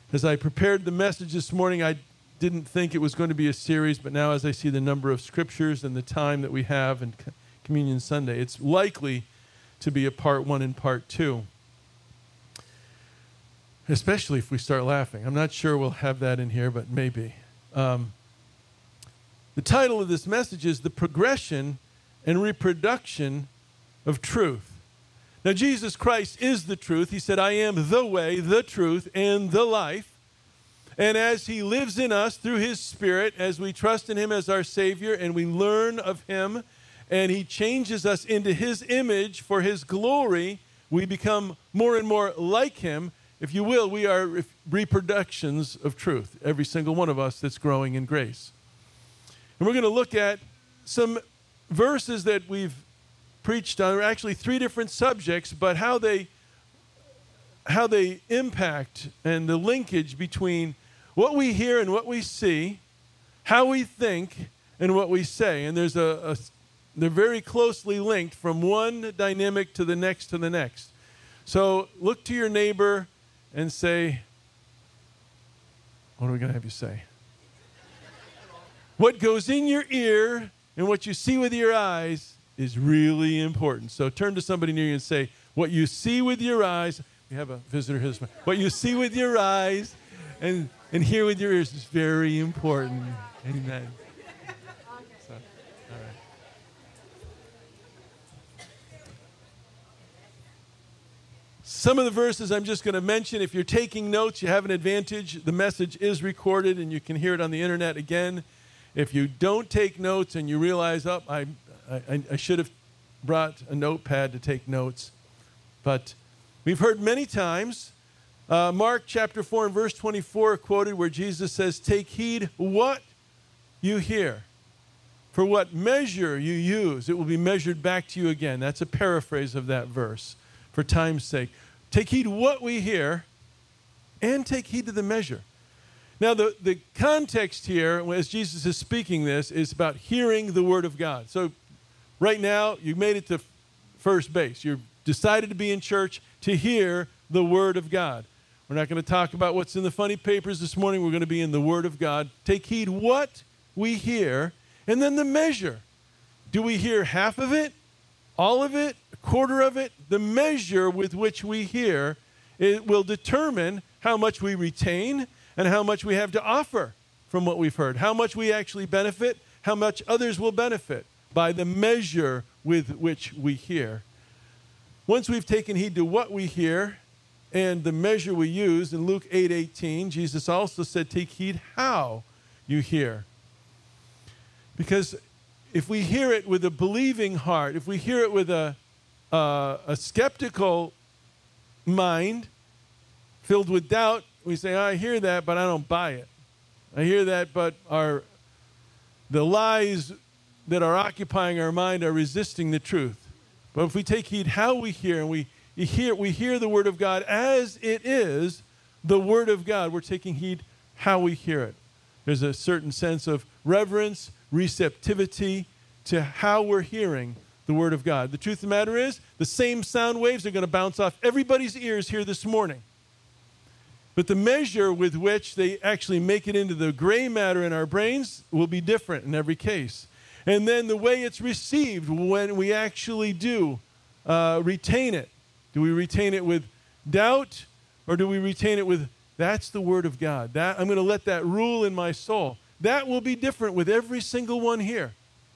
As I prepared the message this morning, I didn't think it was going to be a series, but now as I see the number of scriptures and the time that we have in Communion Sunday, it's likely to be a part 1 and part 2. Especially if we start laughing. I'm not sure we'll have that in here, but maybe. The title of this message is The Progression and Reproduction of Truth. Now, Jesus Christ is the truth. He said, I am the way, the truth, and the life. And as he lives in us through his Spirit, as we trust in him as our Savior and we learn of him, and he changes us into his image for his glory, we become more and more like him. If you will, we are reproductions of truth, every single one of us that's growing in grace. And we're going to look at some verses that we've preached on, actually 3 different subjects, but how they impact and the linkage between what we hear and what we see, how we think and what we say. And they're very closely linked from one dynamic to the next to the next. So look to your neighbor and say, what are we going to have you say? What goes in your ear and what you see with your eyes is really important. So turn to somebody near you and say, what you see with your eyes, we have a visitor here this morning. What you see with your eyes and hear with your ears is very important. Amen. So, all right. Some of the verses I'm just going to mention. If you're taking notes, you have an advantage. The message is recorded and you can hear it on the internet again. If you don't take notes and you realize, I should have brought a notepad to take notes. But we've heard many times Mark chapter 4 and verse 24 quoted where Jesus says, take heed what you hear. For what measure you use, it will be measured back to you again. That's a paraphrase of that verse for time's sake. Take heed what we hear and take heed to the measure. Now, the context here, as Jesus is speaking this, is about hearing the Word of God. So right now, you made it to first base. You've decided to be in church to hear the Word of God. We're not going to talk about what's in the funny papers this morning. We're going to be in the Word of God. Take heed what we hear, and then the measure. Do we hear half of it, all of it, a quarter of it? The measure with which we hear, it will determine how much we retain and how much we have to offer from what we've heard, how much we actually benefit, how much others will benefit by the measure with which we hear. Once we've taken heed to what we hear and the measure we use, in Luke 8:18, Jesus also said, take heed how you hear. Because if we hear it with a believing heart, if we hear it with a skeptical mind filled with doubt, we say, I hear that, but I don't buy it. I hear that, but the lies that are occupying our mind are resisting the truth. But if we take heed how we hear, and we hear the Word of God as it is, the Word of God, we're taking heed how we hear it. There's a certain sense of reverence, receptivity to how we're hearing the Word of God. The truth of the matter is, the same sound waves are going to bounce off everybody's ears here this morning. But the measure with which they actually make it into the gray matter in our brains will be different in every case. And then the way it's received when we actually do retain it. Do we retain it with doubt, or do we retain it with, that's the Word of God. That I'm going to let that rule in my soul. That will be different with every single one here.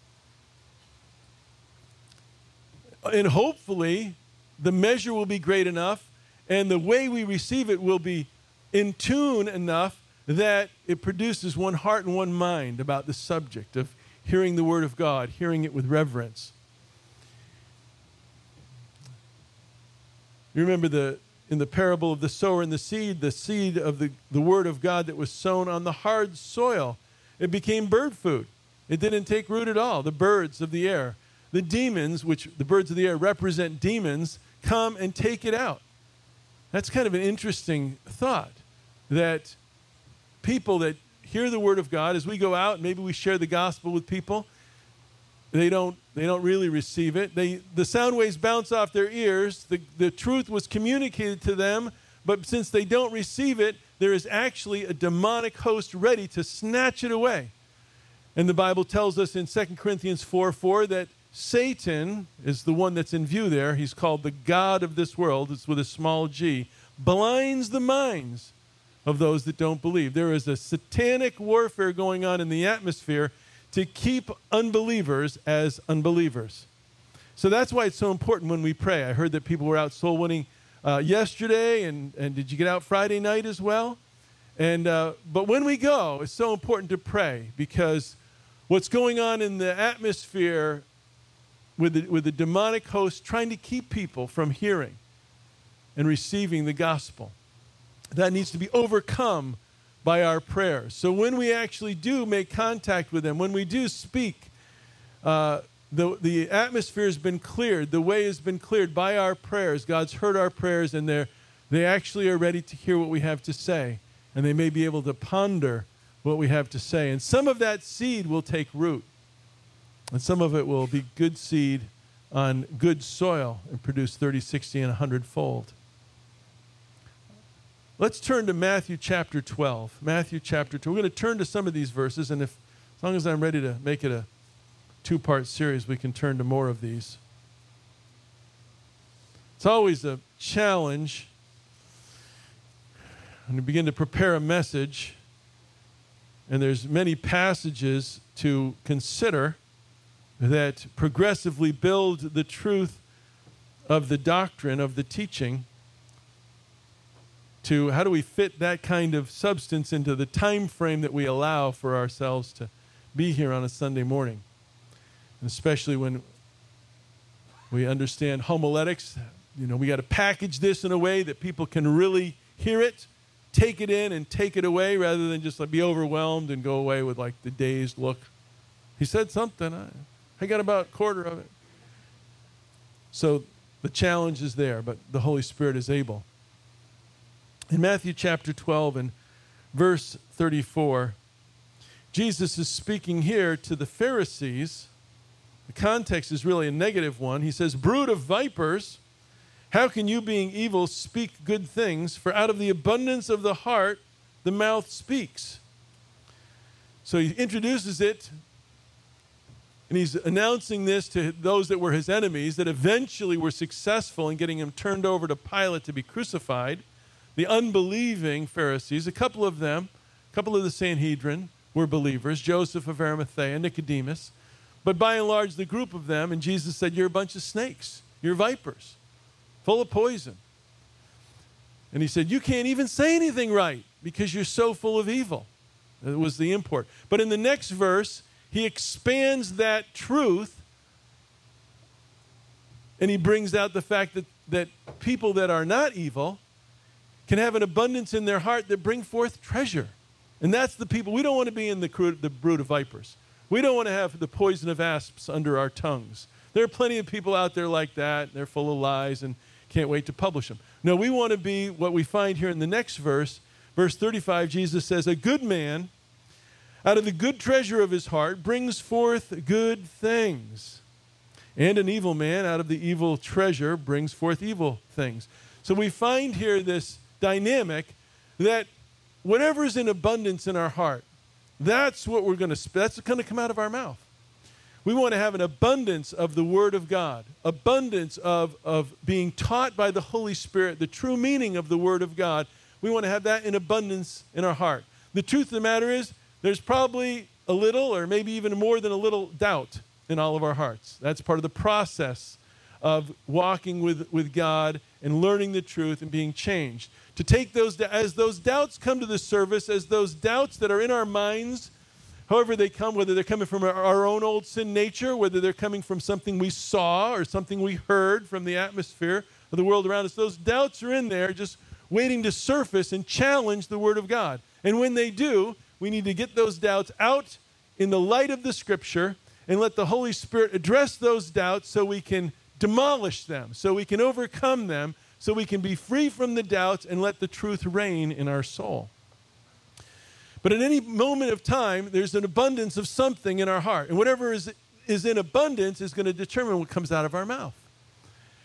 And hopefully, the measure will be great enough, and the way we receive it will be in tune enough that it produces one heart and one mind about the subject of hearing the Word of God, hearing it with reverence. You remember in the parable of the sower and the seed of the Word of God that was sown on the hard soil, it became bird food. It didn't take root at all. The birds of the air, the demons, which the birds of the air represent demons, come and take it out. That's kind of an interesting thought, that people that hear the Word of God, as we go out, maybe we share the gospel with people, they don't really receive it. The sound waves bounce off their ears. The truth was communicated to them, but since they don't receive it, there is actually a demonic host ready to snatch it away. And the Bible tells us in 2 Corinthians 4:4 that Satan is the one that's in view there. He's called the god of this world. It's with a small g. Blinds the minds of those that don't believe. There is a satanic warfare going on in the atmosphere to keep unbelievers as unbelievers. So that's why it's so important when we pray. I heard that people were out soul winning yesterday, and did you get out Friday night as well? But when we go, it's so important to pray, because what's going on in the atmosphere with the demonic host trying to keep people from hearing and receiving the gospel, that needs to be overcome by our prayers. So when we actually do make contact with them, when we do speak, the atmosphere has been cleared, the way has been cleared by our prayers. God's heard our prayers, and they actually are ready to hear what we have to say, and they may be able to ponder what we have to say. And some of that seed will take root, and some of it will be good seed on good soil and produce 30, 60, and 100-fold. Let's turn to Matthew chapter 12. Matthew chapter 12. We're going to turn to some of these verses, and as long as I'm ready to make it a two-part series, we can turn to more of these. It's always a challenge when you begin to prepare a message, and there's many passages to consider that progressively build the truth of the doctrine, of the teaching, to how do we fit that kind of substance into the time frame that we allow for ourselves to be here on a Sunday morning. And especially when we understand homiletics, we got to package this in a way that people can really hear it, take it in, and take it away, rather than just be overwhelmed and go away with the dazed look. He said something. I got about a quarter of it. So the challenge is there, but the Holy Spirit is able. In Matthew chapter 12 and verse 34, Jesus is speaking here to the Pharisees. The context is really a negative one. He says, "Brood of vipers, how can you, being evil, speak good things? For out of the abundance of the heart, the mouth speaks." So he introduces it, and he's announcing this to those that were his enemies, that eventually were successful in getting him turned over to Pilate to be crucified. The unbelieving Pharisees, a couple of them, a couple of the Sanhedrin were believers, Joseph of Arimathea, Nicodemus. But by and large, the group of them, and Jesus said, "You're a bunch of snakes. You're vipers, full of poison." And he said, "You can't even say anything right because you're so full of evil." That was the import. But in the next verse, he expands that truth, and he brings out the fact that people that are not evil can have an abundance in their heart that bring forth treasure. And that's the people. We don't want to be in the brood of vipers. We don't want to have the poison of asps under our tongues. There are plenty of people out there like that. They're full of lies and can't wait to publish them. No, we want to be what we find here in the next verse. Verse 35, Jesus says, "A good man out of the good treasure of his heart brings forth good things. And an evil man out of the evil treasure brings forth evil things." So we find here this dynamic that whatever is in abundance in our heart, that's what that's going to come out of our mouth. We want to have an abundance of the Word of God, abundance of being taught by the Holy Spirit, the true meaning of the Word of God. We want to have that in abundance in our heart. The truth of the matter is, there's probably a little, or maybe even more than a little, doubt in all of our hearts. That's part of the process of walking with God and learning the truth and being changed. To take as those doubts come to the surface, as those doubts that are in our minds, however they come, whether they're coming from our own old sin nature, whether they're coming from something we saw or something we heard from the atmosphere of the world around us, those doubts are in there just waiting to surface and challenge the Word of God. And when they do, we need to get those doubts out in the light of the Scripture and let the Holy Spirit address those doubts so we can demolish them, so we can overcome them, so we can be free from the doubts and let the truth reign in our soul. But at any moment of time, there's an abundance of something in our heart. And whatever is in abundance is going to determine what comes out of our mouth.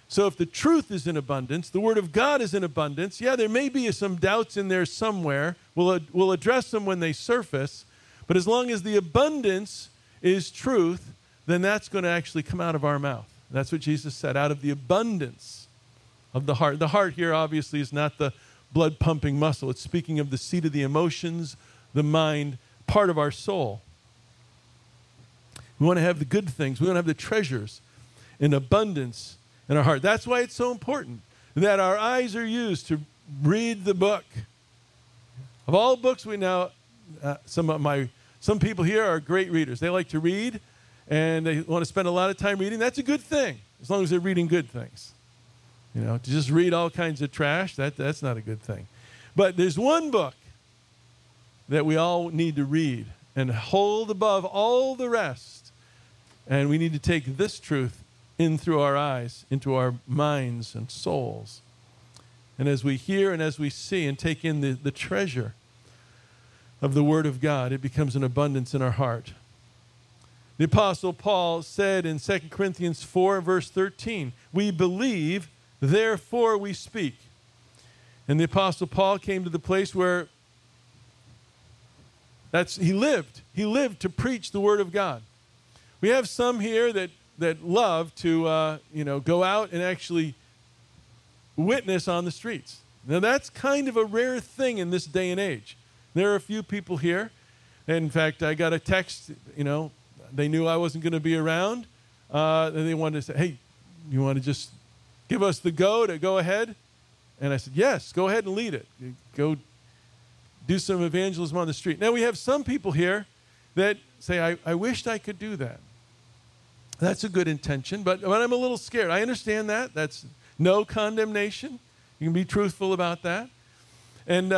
So if the truth is in abundance, the Word of God is in abundance, yeah, there may be some doubts in there somewhere. We'll address them when they surface. But as long as the abundance is truth, then that's going to actually come out of our mouth. That's what Jesus said, out of the abundance of the heart. The heart here obviously is not the blood pumping muscle. It's speaking of the seat of the emotions, the mind, part of our soul. We want to have the good things. We want to have the treasures in abundance in our heart. That's why it's so important that our eyes are used to read the book. Of all books we know, some people here are great readers. They like to read, and they want to spend a lot of time reading. That's a good thing, as long as they're reading good things. You know, to just read all kinds of trash, that's not a good thing. But there's one book that we all need to read and hold above all the rest. And we need to take this truth in through our eyes, into our minds and souls. And as we hear and as we see and take in the treasure of the Word of God, it becomes an abundance in our heart. The Apostle Paul said in 2 Corinthians 4, verse 13, we believe, therefore we speak. And the Apostle Paul came to the place where he lived. He lived to preach the Word of God. We have some here that love to go out and actually witness on the streets. Now that's kind of a rare thing in this day and age. There are a few people here. And in fact, I got a text, they knew I wasn't going to be around. And they wanted to say, hey, you want to just give us the go to go ahead? And I said, yes, go ahead and lead it. Go do some evangelism on the street. Now we have some people here that say, I wished I could do that. That's a good intention, but I'm a little scared. I understand that. That's no condemnation. You can be truthful about that. And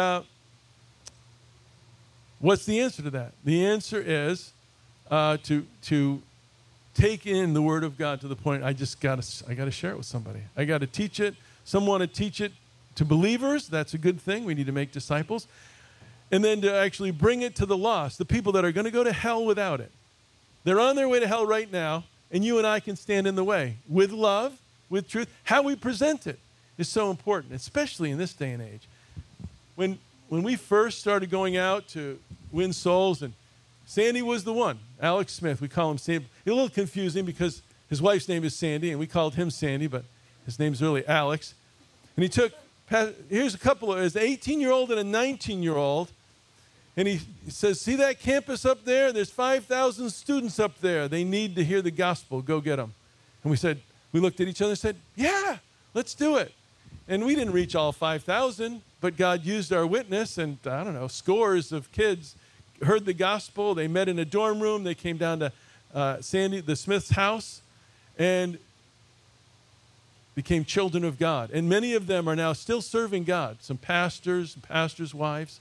what's the answer to that? The answer is to take in the Word of God to the point I got to share it with somebody. I got to teach it. Some want to teach it to believers. That's a good thing. We need to make disciples. And then to actually bring it to the lost, the people that are going to go to hell without it. They're on their way to hell right now, and you and I can stand in the way with love, with truth. How we present it is so important, especially in this day and age. When we first started going out to win souls, and Sandy was the one, Alex Smith, we call him Sandy. It's a little confusing because his wife's name is Sandy, and we called him Sandy, but his name's really Alex. And he took, here's a couple of, there's an 18-year-old and a 19-year-old, and he says, see that campus up there? There's 5,000 students up there. They need to hear the gospel. Go get them. And we looked at each other and said, yeah, let's do it. And we didn't reach all 5,000, but God used our witness, and scores of kids heard the gospel. They met in a dorm room. They came down to Sandy, the Smith's house, and became children of God. And many of them are now still serving God. Some pastors, pastors' wives.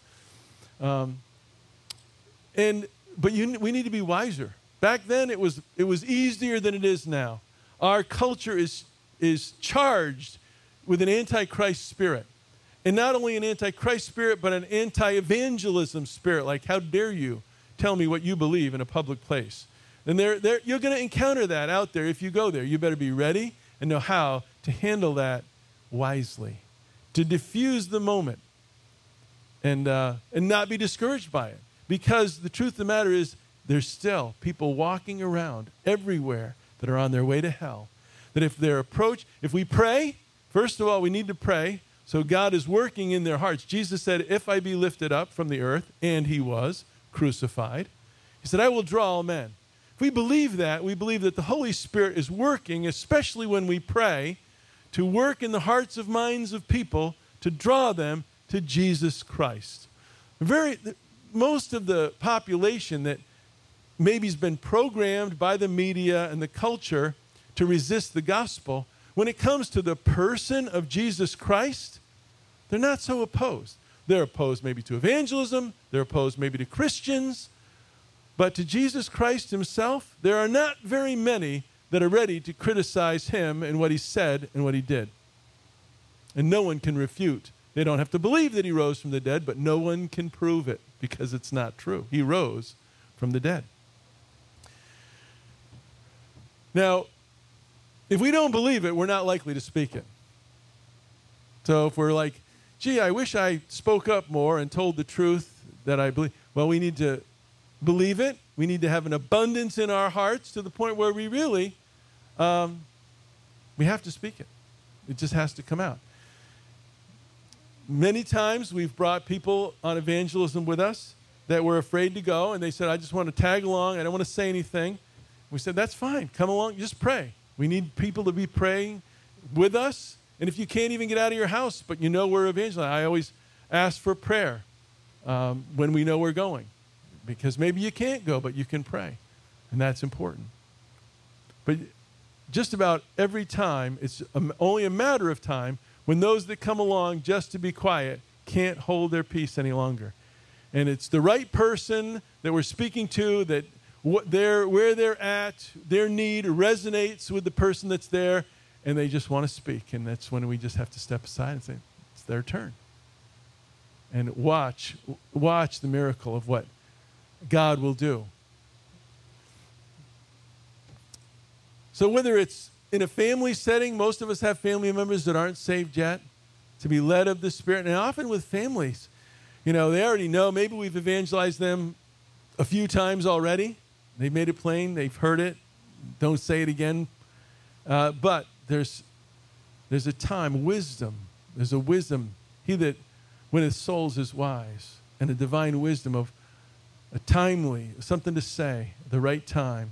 We need to be wiser. Back then, it was easier than it is now. Our culture is charged with an antichrist spirit. And not only an antichrist spirit, but an anti-evangelism spirit. Like, how dare you tell me what you believe in a public place? And you're going to encounter that out there if you go there. You better be ready and know how to handle that wisely, to diffuse the moment and not be discouraged by it. Because the truth of the matter is, there's still people walking around everywhere that are on their way to hell. That if we pray, first of all, we need to pray. So God is working in their hearts. Jesus said, if I be lifted up from the earth, and he was crucified, he said, I will draw all men. If we believe that, we believe that the Holy Spirit is working, especially when we pray, to work in the hearts and minds of people to draw them to Jesus Christ. Most of the population that maybe has been programmed by the media and the culture to resist the gospel, when it comes to the person of Jesus Christ, they're not so opposed. They're opposed maybe to evangelism. They're opposed maybe to Christians. But to Jesus Christ himself, there are not very many that are ready to criticize him and what he said and what he did. And no one can refute. They don't have to believe that he rose from the dead, but no one can prove it because it's not true. He rose from the dead. Now, If we don't believe it, we're not likely to speak it. So if we're like, gee, I wish I spoke up more and told the truth that I believe, well, we need to believe it. We need to have an abundance in our hearts to the point where we really, we have to speak it. It just has to come out. Many times we've brought people on evangelism with us that were afraid to go, and they said, I just want to tag along. I don't want to say anything. We said, that's fine. Come along. Just pray. We need people to be praying with us. And if you can't even get out of your house, but you know we're evangelizing, I always ask for prayer when we know we're going. Because maybe you can't go, but you can pray. And that's important. But just about every time, it's only a matter of time when those that come along just to be quiet can't hold their peace any longer. And it's the right person that we're speaking to, that where they're at, their need resonates with the person that's there, and they just want to speak. And that's when we just have to step aside and say, it's their turn. And watch the miracle of what God will do. So whether it's in a family setting, most of us have family members that aren't saved yet, to be led of the Spirit. And often with families, they already know. Maybe we've evangelized them a few times already. They've made it plain. They've heard it. Don't say it again. But there's a time, wisdom. There's a wisdom. He that winneth souls is wise. And a divine wisdom of a timely, something to say, the right time.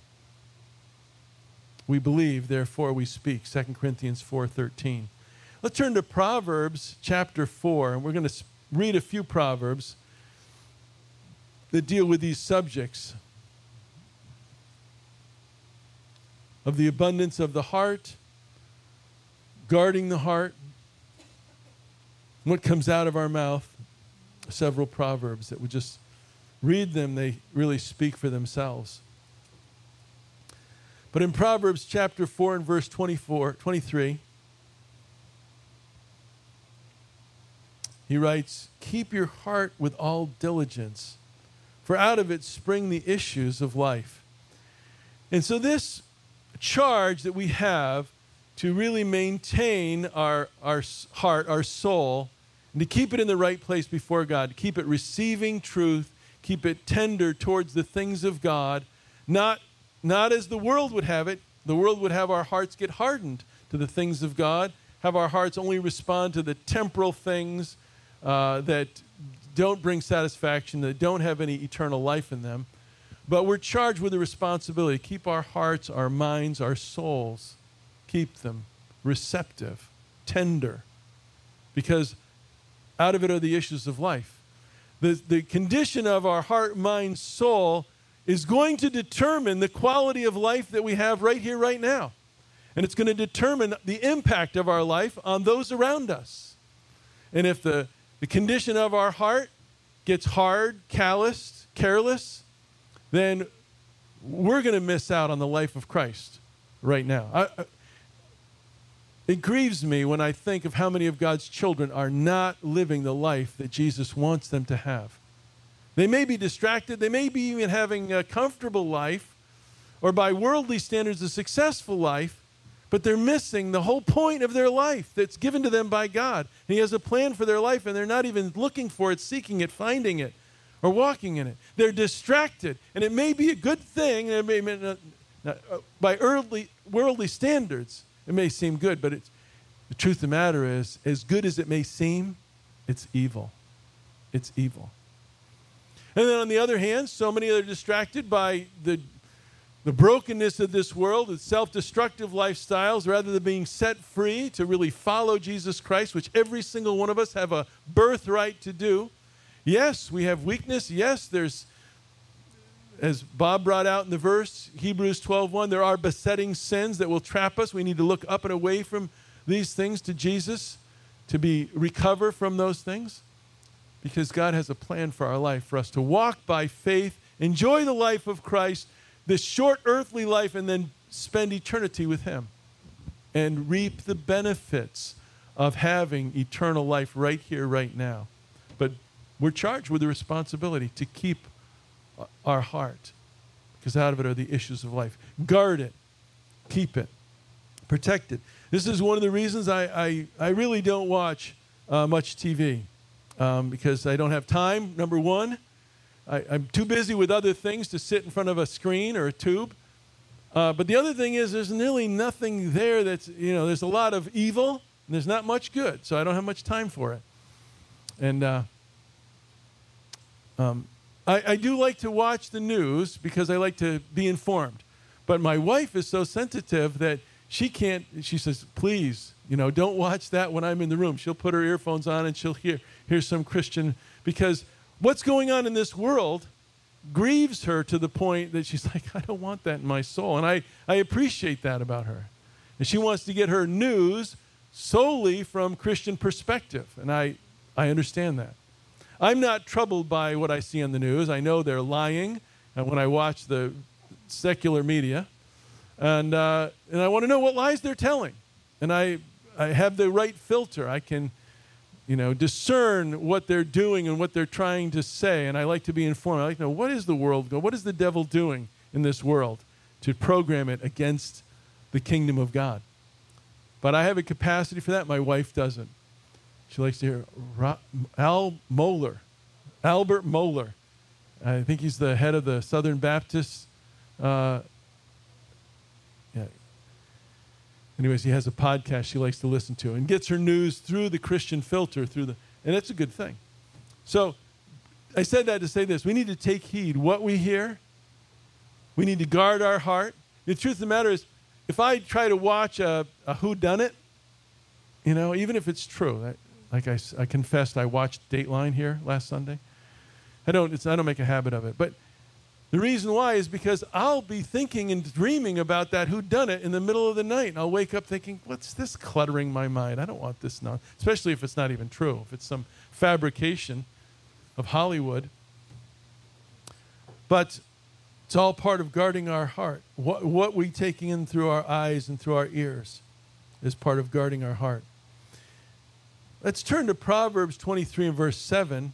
We believe, therefore we speak. 2 Corinthians 4:13. Let's turn to Proverbs chapter 4, and we're going to read a few Proverbs that deal with these subjects of the abundance of the heart, guarding the heart, what comes out of our mouth. Several Proverbs that would just read them, they really speak for themselves. But in Proverbs chapter 4 and verse 23, he writes, keep your heart with all diligence, for out of it spring the issues of life. And so this charge that we have to really maintain our heart, our soul, and to keep it in the right place before God, to keep it receiving truth, keep it tender towards the things of God, not as the world would have it. The world would have our hearts get hardened to the things of God, have our hearts only respond to the temporal things that don't bring satisfaction, that don't have any eternal life in them. But we're charged with the responsibility to keep our hearts, our minds, our souls, keep them receptive, tender, because out of it are the issues of life. The condition of our heart, mind, soul is going to determine the quality of life that we have right here, right now. And it's going to determine the impact of our life on those around us. And if the condition of our heart gets hard, calloused, careless, then we're going to miss out on the life of Christ right now. It grieves me when I think of how many of God's children are not living the life that Jesus wants them to have. They may be distracted. They may be even having a comfortable life, or by worldly standards, a successful life, but they're missing the whole point of their life that's given to them by God. And He has a plan for their life, and they're not even looking for it, seeking it, finding it, or walking in it. They're distracted, and it may be a good thing. It may not, by worldly standards, it may seem good, but the truth of the matter is, as good as it may seem, it's evil. It's evil. And then on the other hand, so many are distracted by the brokenness of this world, with self-destructive lifestyles, rather than being set free to really follow Jesus Christ, which every single one of us have a birthright to do. Yes, we have weakness. Yes, there's, as Bob brought out in the verse, Hebrews 12:1, there are besetting sins that will trap us. We need to look up and away from these things to Jesus to recover from those things. Because God has a plan for our life, for us to walk by faith, enjoy the life of Christ, this short earthly life, and then spend eternity with Him and reap the benefits of having eternal life right here, right now. But we're charged with the responsibility to keep our heart, because out of it are the issues of life. Guard it. Keep it. Protected. This is one of the reasons I really don't watch much TV because I don't have time, number one. I'm too busy with other things to sit in front of a screen or a tube. But the other thing is there's nearly nothing there that's, there's a lot of evil and there's not much good. So I don't have much time for it. And I do like to watch the news because I like to be informed. But my wife is so sensitive that she says, please, don't watch that when I'm in the room. She'll put her earphones on and she'll hear some Christian, because what's going on in this world grieves her to the point that she's like, I don't want that in my soul. And I appreciate that about her. And she wants to get her news solely from Christian perspective. And I understand that. I'm not troubled by what I see on the news. I know they're lying when I watch the secular media. And I want to know what lies they're telling. And I have the right filter. I can discern what they're doing and what they're trying to say, and I like to be informed. I like to know, what is the world going? What is the devil doing in this world to program it against the kingdom of God? But I have a capacity for that. My wife doesn't. She likes to hear Albert Mohler. I think he's the head of the Southern Baptists. Anyways, he has a podcast she likes to listen to and gets her news through the Christian filter, and that's a good thing. So I said that to say this. We need to take heed what we hear. We need to guard our heart. The truth of the matter is, if I try to watch a whodunit, even if it's true, like I confessed, I watched Dateline here last Sunday. I don't make a habit of it, but the reason why is because I'll be thinking and dreaming about that whodunit in the middle of the night. And I'll wake up thinking, what's this cluttering my mind? I don't want this now, especially if it's not even true, if it's some fabrication of Hollywood. But it's all part of guarding our heart. What we taking in through our eyes and through our ears is part of guarding our heart. Let's turn to Proverbs 23 and verse 7.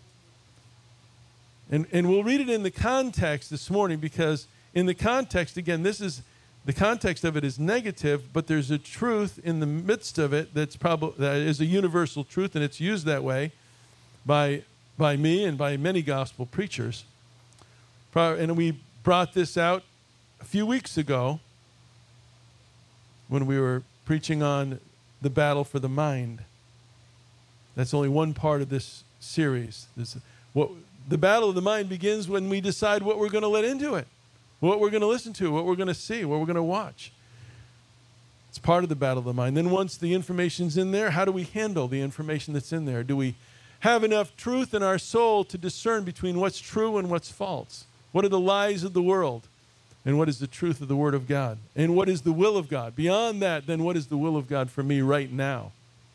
And we'll read it in the context this morning, because in the context, again, the context of it is negative, but there's a truth in the midst of it that is a universal truth, and it's used that way by me and by many gospel preachers. And we brought this out a few weeks ago when we were preaching on the battle for the mind. That's only one part of this series. The battle of the mind begins when we decide what we're going to let into it, what we're going to listen to, what we're going to see, what we're going to watch. It's part of the battle of the mind. Then once the information's in there, how do we handle the information that's in there? Do we have enough truth in our soul to discern between what's true and what's false? What are the lies of the world? And what is the truth of the Word of God? And what is the will of God? Beyond that, then what is the will of God for me right now?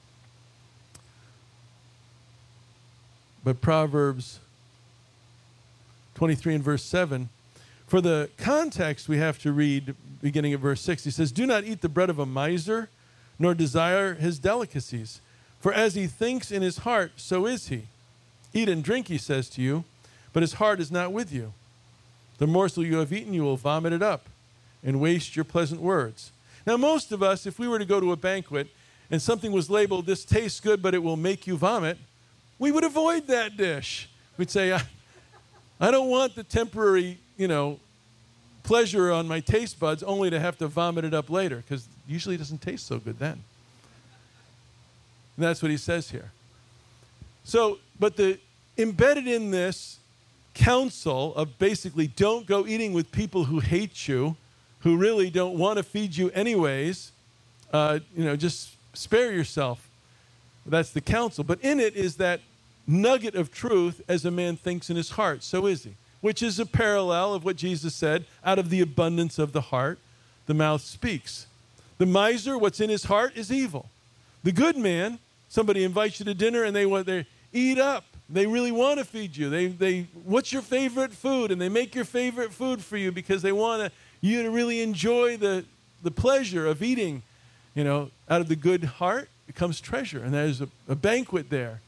But Proverbs 23 and verse 7, for the context we have to read beginning at verse 6. He says, do not eat the bread of a miser, nor desire his delicacies. For as he thinks in his heart, so is he. Eat and drink, he says to you, but his heart is not with you. The morsel you have eaten, you will vomit it up and waste your pleasant words. Now, most of us, if we were to go to a banquet and something was labeled, this tastes good, but it will make you vomit, we would avoid that dish. We'd say, I don't want the temporary, pleasure on my taste buds only to have to vomit it up later, because usually it doesn't taste so good then. And that's what he says here. So, but embedded in this counsel of basically don't go eating with people who hate you, who really don't want to feed you anyways, just spare yourself. That's the counsel. But in it is that nugget of truth, as a man thinks in his heart, so is he. Which is a parallel of what Jesus said, out of the abundance of the heart, the mouth speaks. The miser, what's in his heart is evil. The good man, somebody invites you to dinner and they eat up. They really want to feed you. What's your favorite food? And they make your favorite food for you because they want you to really enjoy the pleasure of eating. Out of the good heart becomes treasure. And there's a banquet there.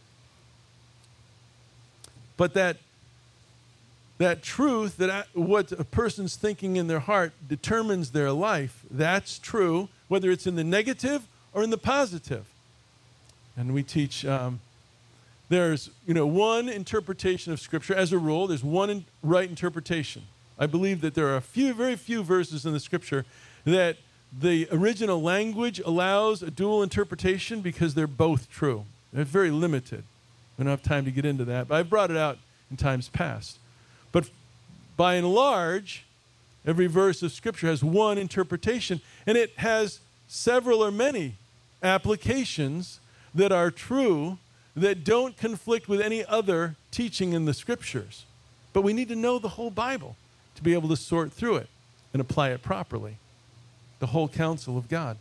But that truth, what a person's thinking in their heart determines their life, that's true. whether it's in the negative or in the positive. And we teach there's one interpretation of Scripture. As a rule, there's one right interpretation. I believe that there are very few verses in the Scripture that the original language allows a dual interpretation because they're both true. They're very limited. We don't have time to get into that, but I've brought it out in times past. But by and large, every verse of Scripture has one interpretation, and it has several or many applications that are true that don't conflict with any other teaching in the Scriptures. But we need to know the whole Bible to be able to sort through it and apply it properly. The whole counsel of God.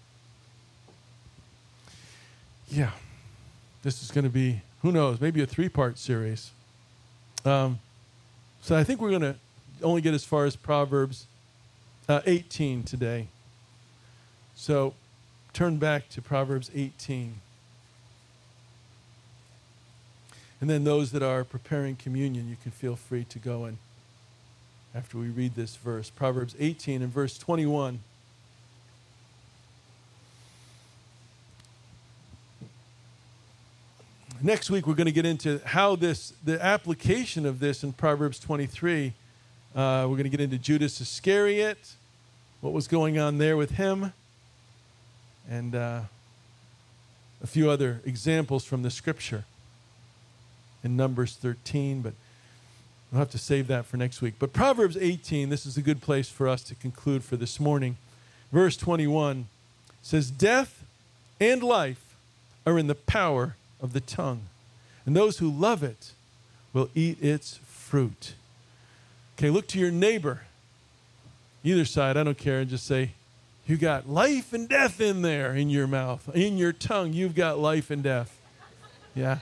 Yeah. This is going to be, who knows, maybe a 3-part series. So I think we're going to only get as far as Proverbs 18 today. So turn back to Proverbs 18. And then those that are preparing communion, you can feel free to go in after we read this verse. Proverbs 18 and verse 21. Next week, we're going to get into how the application of this in Proverbs 23. We're going to get into Judas Iscariot, what was going on there with him, and a few other examples from the Scripture in Numbers 13, but we'll have to save that for next week. But Proverbs 18, this is a good place for us to conclude for this morning. Verse 21 says, "Death and life are in the power of the tongue, and those who love it will eat its fruit." Okay, look to your neighbor, either side, I don't care, and just say, you got life and death in there, in your mouth. In your tongue, you've got life and death. Yeah,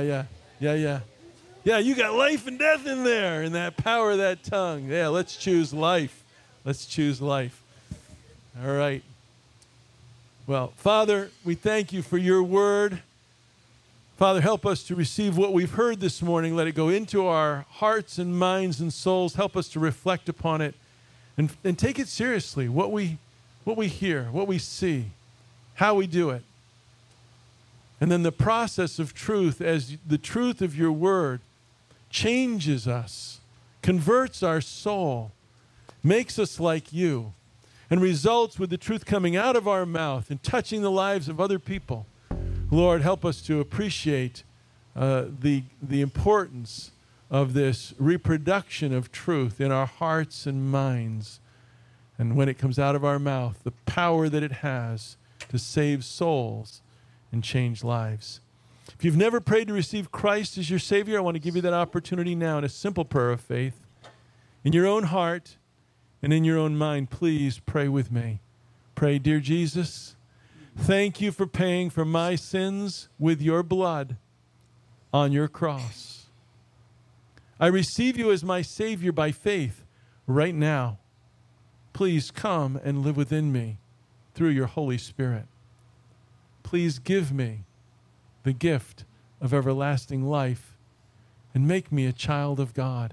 you got life and death in there, in that power of that tongue. Yeah, let's choose life. Let's choose life. All right. Well, Father, we thank you for your word. Father, help us to receive what we've heard this morning. Let it go into our hearts and minds and souls. Help us to reflect upon it and take it seriously, what we hear, what we see, how we do it. And then the process of truth, as the truth of your word changes us, converts our soul, makes us like you, and results with the truth coming out of our mouth and touching the lives of other people. Lord, help us to appreciate the importance of this reproduction of truth in our hearts and minds. And when it comes out of our mouth, the power that it has to save souls and change lives. If you've never prayed to receive Christ as your Savior, I want to give you that opportunity now in a simple prayer of faith. In your own heart and in your own mind, please pray with me. Pray, "Dear Jesus, thank you for paying for my sins with your blood on your cross. I receive you as my Savior by faith right now. Please come and live within me through your Holy Spirit. Please give me the gift of everlasting life and make me a child of God."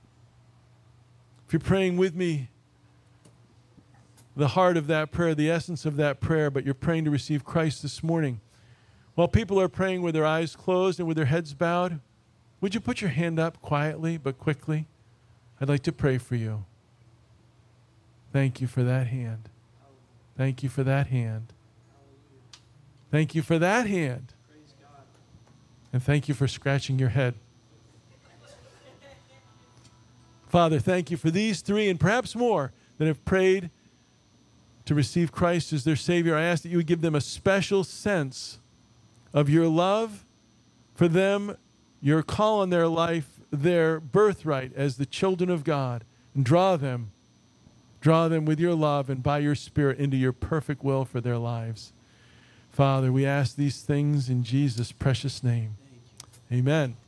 If you're praying with me, the heart of that prayer, the essence of that prayer, but you're praying to receive Christ this morning, while people are praying with their eyes closed and with their heads bowed, would you put your hand up quietly but quickly? I'd like to pray for you. Thank you for that hand. Thank you for that hand. Thank you for that hand. And thank you for scratching your head. Father, thank you for these three and perhaps more that have prayed to receive Christ as their Savior. I ask that you would give them a special sense of your love for them, your call on their life, their birthright as the children of God, and draw them with your love and by your Spirit into your perfect will for their lives. Father, we ask these things in Jesus' precious name. Amen.